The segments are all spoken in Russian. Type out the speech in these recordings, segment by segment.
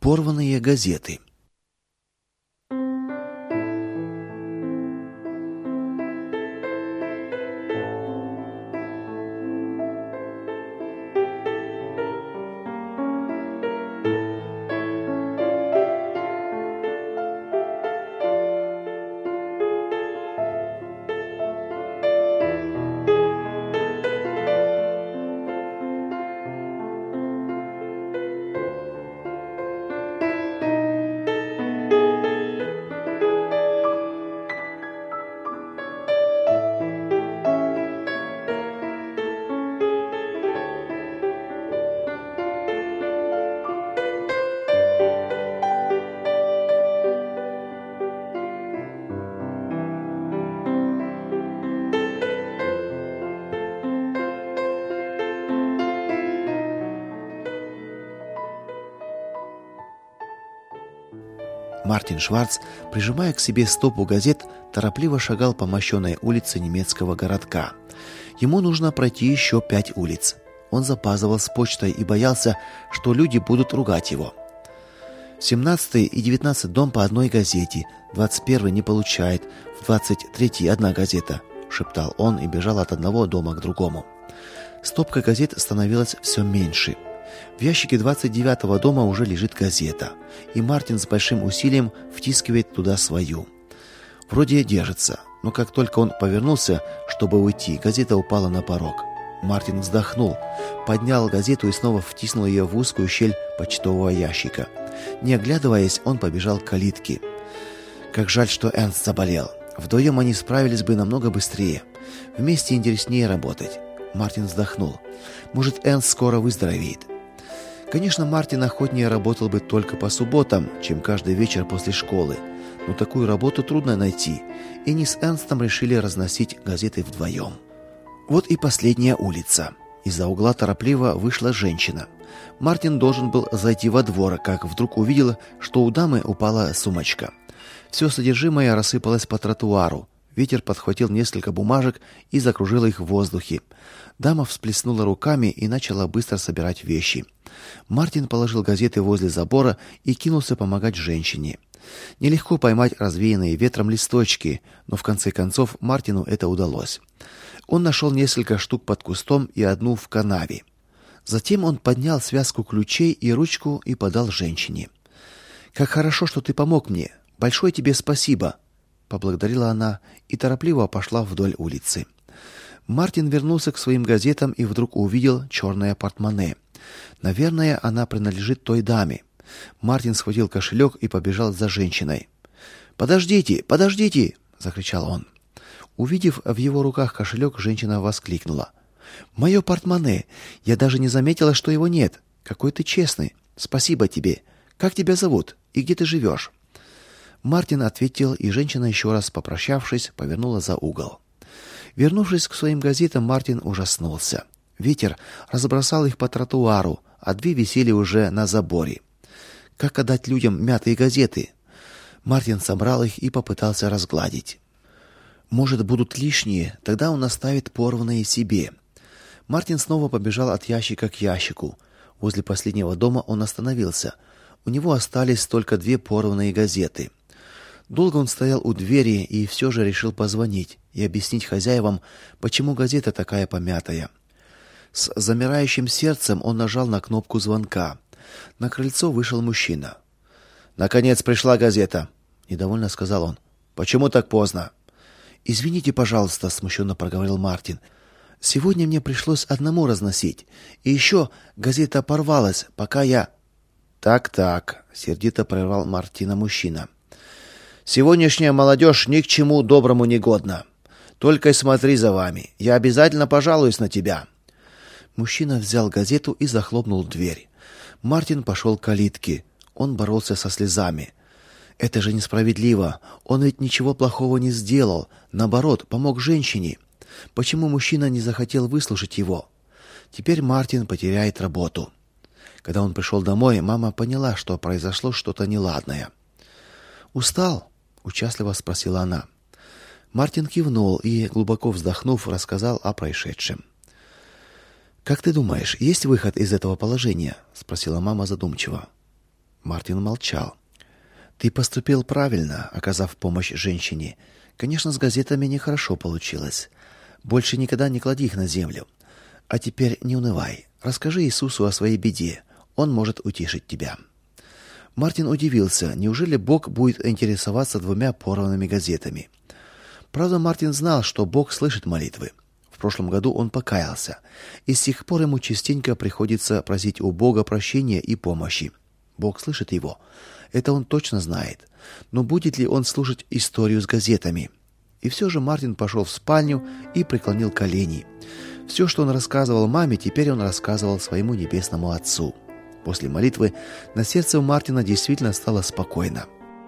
Порванные газеты. Мартин Шварц, прижимая к себе стопу газет, торопливо шагал по мощенной улице немецкого городка. Ему нужно пройти еще 5 улиц. Он запаздывал с почтой и боялся, что люди будут ругать его. 17-й и 19-й дом по одной газете, 21-й не получает, в 23-й одна газета, шептал он и бежал от одного дома к другому. Стопка газет становилась все меньше. В ящике 29-го дома уже лежит газета, и Мартин с большим усилием втискивает туда свою. Вроде держится, но как только он повернулся, чтобы уйти, газета упала на порог. Мартин вздохнул, поднял газету и снова втиснул ее в узкую щель почтового ящика. Не оглядываясь, он побежал к калитке. Как жаль, что Эрнст заболел. Вдвоем они справились бы намного быстрее. Вместе интереснее работать. Мартин вздохнул. Может, Эрнст скоро выздоровеет. Конечно, Мартин охотнее работал бы только по субботам, чем каждый вечер после школы. Но такую работу трудно найти, и они с Эрнстом решили разносить газеты вдвоем. Вот и последняя улица. Из-за угла торопливо вышла женщина. Мартин должен был зайти во двор, как вдруг увидел, что у дамы упала сумочка. Все содержимое рассыпалось по тротуару. Ветер подхватил несколько бумажек и закружил их в воздухе. Дама всплеснула руками и начала быстро собирать вещи. Мартин положил газеты возле забора и кинулся помогать женщине. Нелегко поймать развеянные ветром листочки, но в конце концов Мартину это удалось. Он нашел несколько штук под кустом и одну в канаве. Затем он поднял связку ключей и ручку и подал женщине. «Как хорошо, что ты помог мне. Большое тебе спасибо», — поблагодарила она и торопливо пошла вдоль улицы. Мартин вернулся к своим газетам и вдруг увидел черное портмоне. Наверное, она принадлежит той даме. Мартин схватил кошелек и побежал за женщиной. «Подождите, подождите!» — закричал он. Увидев в его руках кошелек, женщина воскликнула: «Мое портмоне! Я даже не заметила, что его нет. Какой ты честный! Спасибо тебе! Как тебя зовут и где ты живешь?» Мартин ответил, и женщина, еще раз попрощавшись, повернула за угол. Вернувшись к своим газетам, Мартин ужаснулся. Ветер разбросал их по тротуару, а 2 висели уже на заборе. Как отдать людям мятые газеты? Мартин собрал их и попытался разгладить. Может, будут лишние, тогда он оставит порванные себе. Мартин снова побежал от ящика к ящику. Возле последнего дома он остановился. У него остались только 2 порванные газеты. Долго он стоял у двери и все же решил позвонить и объяснить хозяевам, почему газета такая помятая. С замирающим сердцем он нажал на кнопку звонка. На крыльцо вышел мужчина. «Наконец пришла газета», — недовольно сказал он. «Почему так поздно?» «Извините, пожалуйста», — смущенно проговорил Мартин. «Сегодня мне пришлось одному разносить. И еще газета порвалась, пока я...» «Так», — сердито прервал Мартина мужчина. «Сегодняшняя молодежь ни к чему доброму не годна. Только смотри за вами. Я обязательно пожалуюсь на тебя». Мужчина взял газету и захлопнул дверь. Мартин пошел к калитке. Он боролся со слезами. Это же несправедливо. Он ведь ничего плохого не сделал. Наоборот, помог женщине. Почему мужчина не захотел выслушать его? Теперь Мартин потеряет работу. Когда он пришел домой, мама поняла, что произошло что-то неладное. «Устал?» — участливо спросила она. Мартин кивнул и, глубоко вздохнув, рассказал о происшедшем. «Как ты думаешь, есть выход из этого положения?» — спросила мама задумчиво. Мартин молчал. Ты поступил правильно, оказав помощь женщине. Конечно, с газетами нехорошо получилось. Больше никогда не клади их на землю. А теперь не унывай. Расскажи Иисусу о своей беде. Он может утешить тебя. Мартин удивился. Неужели Бог будет интересоваться 2 порванными газетами? Правда, Мартин знал, что Бог слышит молитвы. В прошлом году он покаялся, и с тех пор ему частенько приходится просить у Бога прощения и помощи. Бог слышит его. Это он точно знает. Но будет ли он слушать историю с газетами? И все же Мартин пошел в спальню и преклонил колени. Все, что он рассказывал маме, теперь он рассказывал своему небесному Отцу. После молитвы на сердце у Мартина действительно стало спокойно.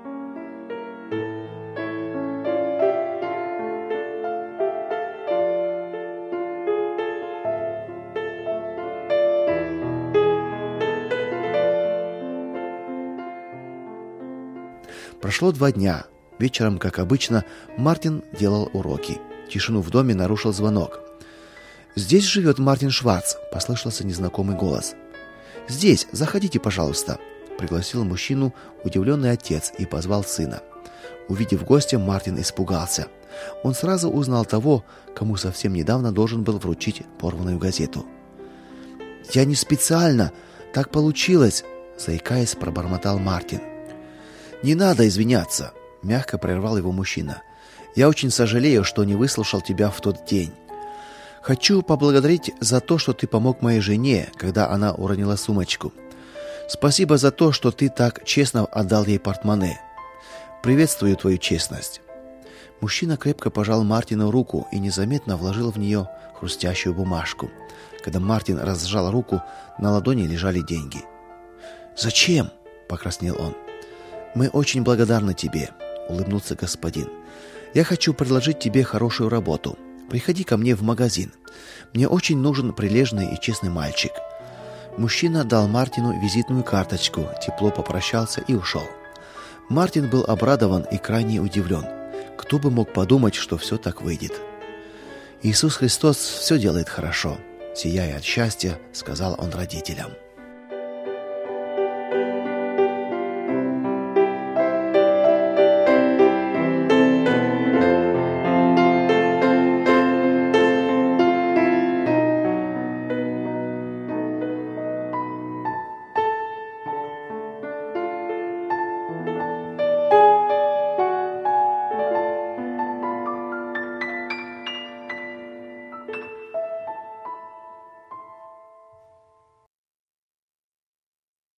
Прошло 2 дня. Вечером, как обычно, Мартин делал уроки. Тишину в доме нарушил звонок. «Здесь живет Мартин Шварц», — послышался незнакомый голос. «Здесь, заходите, пожалуйста», — пригласил мужчину удивленный отец и позвал сына. Увидев гостя, Мартин испугался. Он сразу узнал того, кому совсем недавно должен был вручить порванную газету. «Я не специально, так получилось», — заикаясь, пробормотал Мартин. «Не надо извиняться», — мягко прервал его мужчина. «Я очень сожалею, что не выслушал тебя в тот день. Хочу поблагодарить за то, что ты помог моей жене, когда она уронила сумочку. Спасибо за то, что ты так честно отдал ей портмоне. Приветствую твою честность». Мужчина крепко пожал Мартину руку и незаметно вложил в нее хрустящую бумажку. Когда Мартин разжал руку, на ладони лежали деньги. «Зачем?» — покраснел он. «Мы очень благодарны тебе», — улыбнулся господин. «Я хочу предложить тебе хорошую работу. Приходи ко мне в магазин. Мне очень нужен прилежный и честный мальчик». Мужчина дал Мартину визитную карточку, тепло попрощался и ушел. Мартин был обрадован и крайне удивлен. Кто бы мог подумать, что все так выйдет? «Иисус Христос все делает хорошо», — сияя от счастья, сказал он родителям.